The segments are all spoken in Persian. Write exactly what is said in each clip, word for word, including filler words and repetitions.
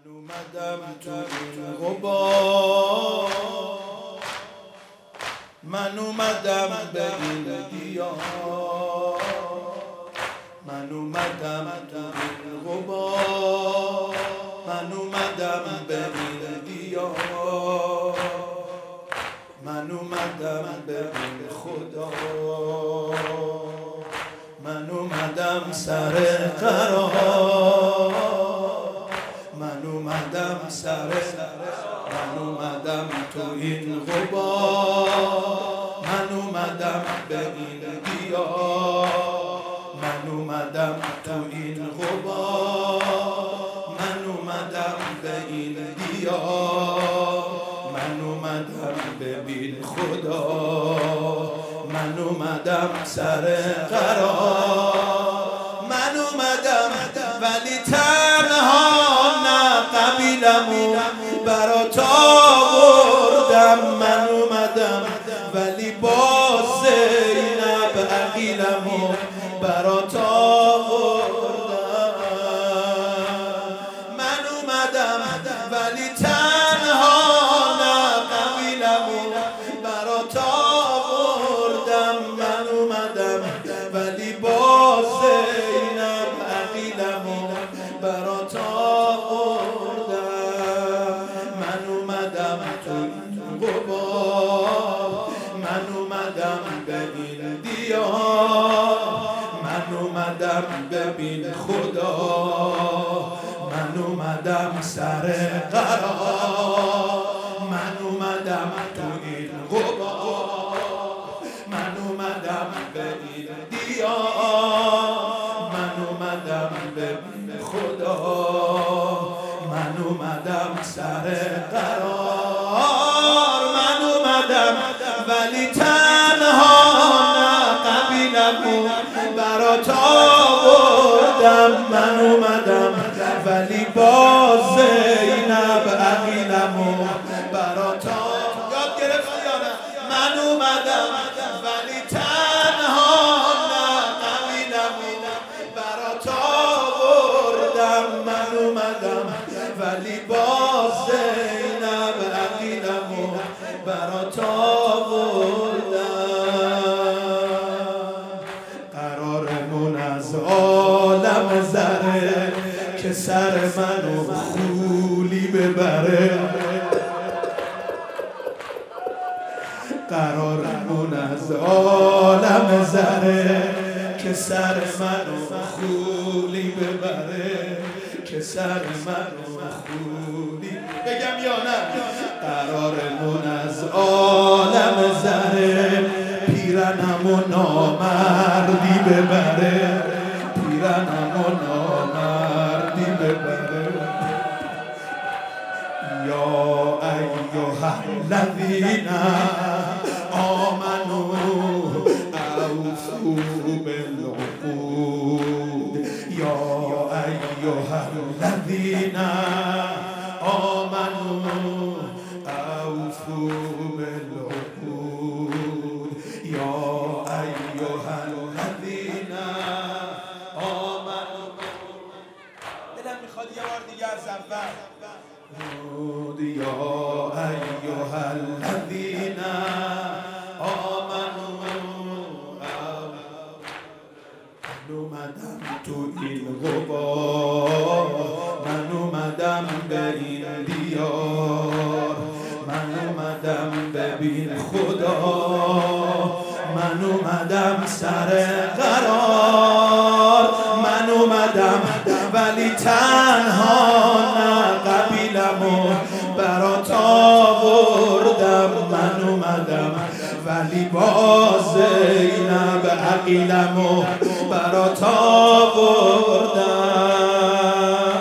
اومدم تو این غبار، من اومدم به این دیار، من اومدم تو این غبار، من اومدم به این دیار، من اومدم به این خدا، من اومدم سر قرار، من اومدم سر من اومدم تو این غبار، من اومدم به این دیار، من اومدم تو این غبار، من اومدم به این دیار، من اومدم ببین خدا، من اومدم سر قرار، من اومدم ولی تنها قبیلمو برات آوردم، من اومدم ولی با زینب عقیلمو برات آوردم، من اومدم ولی تنها نه قبیلمو برات آوردم، من اومدم ولی با زینب عقیلمو برات آوردم، من اومدم ببین دیار، من اومدم ببین خدا، من اومدم سر قرار، من اومدم تو این غبار، من اومدم ببین دیار، من اومدم ببین خدا، من اومدم سر قرار، من اومدم ولی تنها نه قبیلمو برات آوردم، من اومدم ولی با زینب عقیلمو برات آوردم، یاد گرفتی یا نه؟ من اومدم ولی تنها نه قبیلمو برات آوردم، من اومدم ولی با زینب عقیلمو برات آوردم، قرارمون از عالم ذره که سر منو خولی ببره، قرارمون از عالم ذره که سر منو خولی ببره، که سر منو خولی بگم یا نه؟ قرارمون از عالم ذره پیرنمو نامردی ببره، پیرنمو نامردی ببره، یا ایها الذین آمنوا اوفوا بالعقود، یا ایها الذین آمنوا اوفوا بالعقود، یا ایها الذین آمنوا. دلم میخواد یه بار دیگه از اول، یا ایها الذین آمنوا، من اومدم تو این غبار، من اومدم به این دیار، من اومدم ببین خدا، من اومدم سر قرار، من اومدم ولی تنها نه قبیلمو برات آوردم، من اومدم ولی با زینب عقیلمو برات آوردم،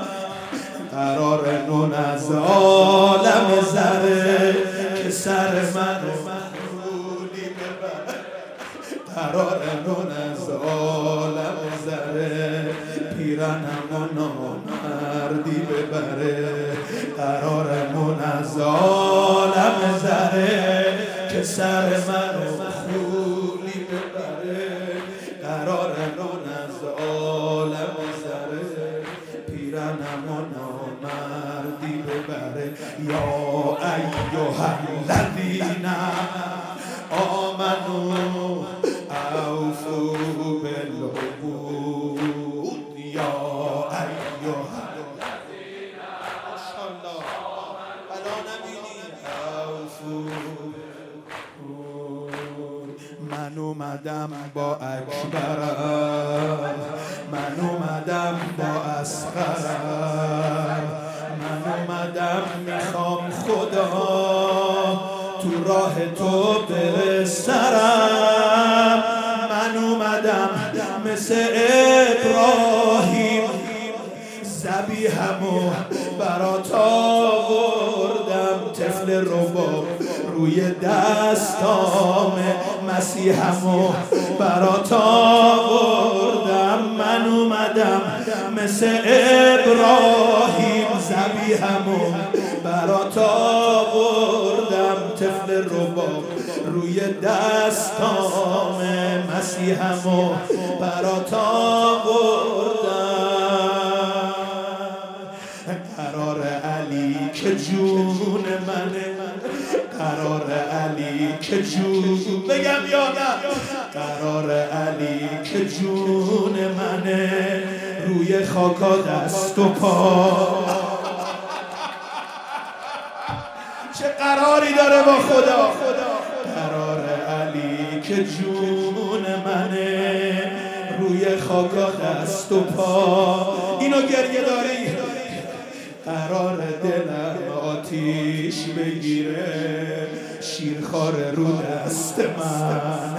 قرارمون از عالم ذره که سر منو خولی ببره، قرارمون از عالم ذره پیرنمو نامردی ببره، قرارمون از عالم ذره که سر منو خولی ببره، قرارمون از عالم ذره پیرنمو نامردی یا ایها الذین آمنوا اوفوا بالعقود یا ایها الذین آمنوا بلا نبینی من اومدم با اکبرم، من اومدم با اصغرم، من اومدم میخوام خدا تو راه تو برسرم، من اومدم مثل ابراهیم ذبیحمو برات آوردم، طفل رباب روی دستام مسیحمو برات آوردم، من اومدم مثل ابراهیم ذبیحمو برات آوردم، طفل رباب روی دستام مسیحمو برات آوردم. قرار علی که جون منه، قرار علی که جون بگم یا نه، قرار علی که جون منه روی خاکا دست و پا. چه قراری داره با خدا؟ قرار علی که جون منه روی خاکا دست و پا. اینو گریه داری؟ قرار دلم آتیش بگیره شیرخوار رو دست من.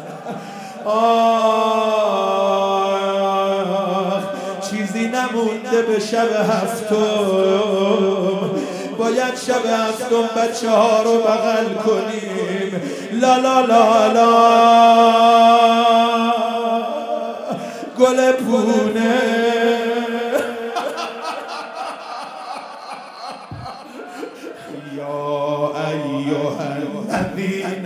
آه چیزی نمونده به شب هفتم، باید شب هفتم بچه ها رو بغل کنیم. لا لا لا لا گل پونه یا ایها الذین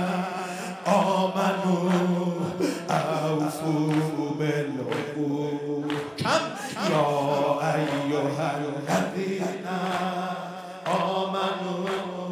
آمنوا اوفوا بالعقود. کم یا ایها الذین آمنوا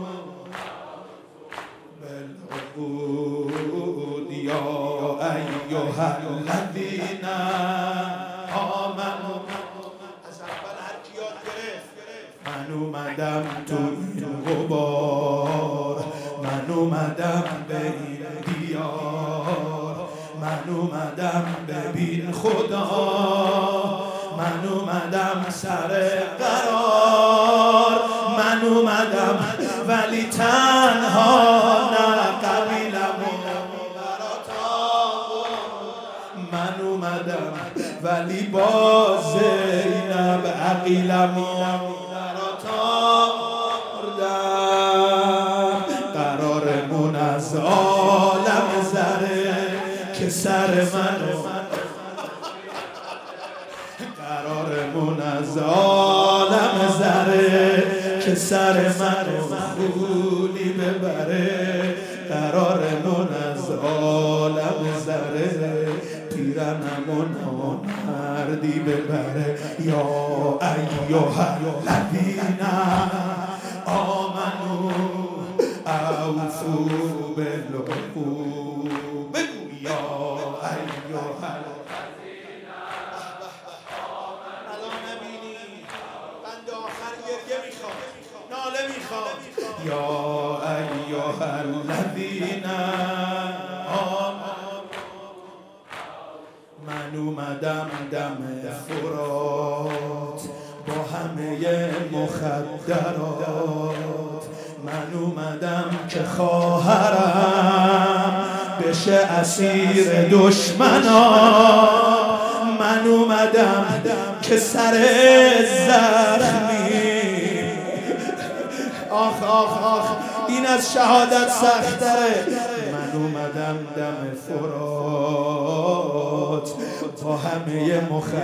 بالعقود یا ایها الذین آمنوا. از اول هر کی یاد گرفت من اومدم تو این غبار، من اومدم به این دیار، من اومدم ببین خدا، من اومدم سر قرار، من اومدم ولی تنها نه قبیلمو برات آوردم، من اومدم ولی با زینب عقیلمو برات آوردم. قرارمون از عالم زره که سر منو، قرارمون از عالم زره که سر منو خولی ببره، قرارمون از عالم زره پیرنمون مردی ببره. یا ایها الذین آمنوا اوفوا بالعقود. بگو یا ایها الذین آمنوا. الان نبینی بند آخر گریه میخواد، ناله میخواد. یا ایها الذین آمنوا. من اومدم دم فرات با همه مخدرات، من اومدم که خواهرم بشه اسیر دشمنان، من اومدم که سر زخمی. آخ آخ آخ این از شهادت سختره. من اومدم دم فرات با همه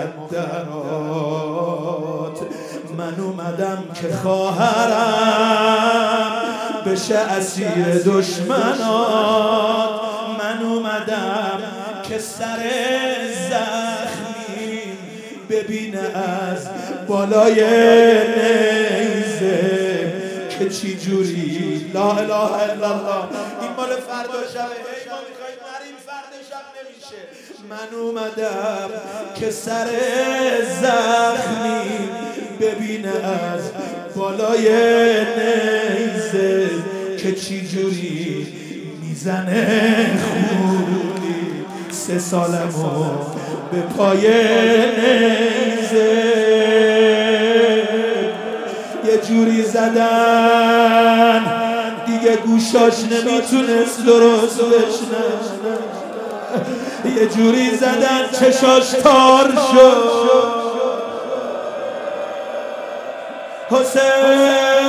مخدرات، من اومدم که خواهرم بشه اسیر دشمنات، من اومدم که سر زخمی ببینه از بالای نیزه چی جوری لا اله الا الله. این مال فردا شبه، هی ما میخوایم نریم فردا شب نمیشه. من اومدم که سر زخمی ببینه از بالای نیزه که چی جوری میزنه خوری سه سالمو به پای نیزه. یه جوری زدن دیگه گوشاش نمیتونست درست بشنوه، یه جوری زدن چشاش تار شد. حسین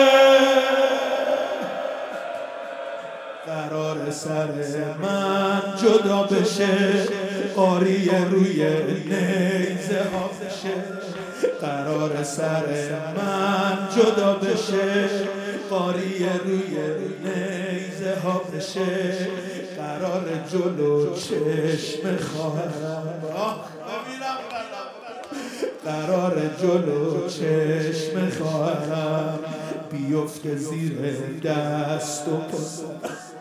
قرار سر من جدا بشه، قاری روی نیزه ها بشه. قرار سر من جدا بشه، قاری روی نیزه ها بشه. قرار جلو چشم خواهرم، قرار جلو چشم خواهرم بیفته زیر دست و پا.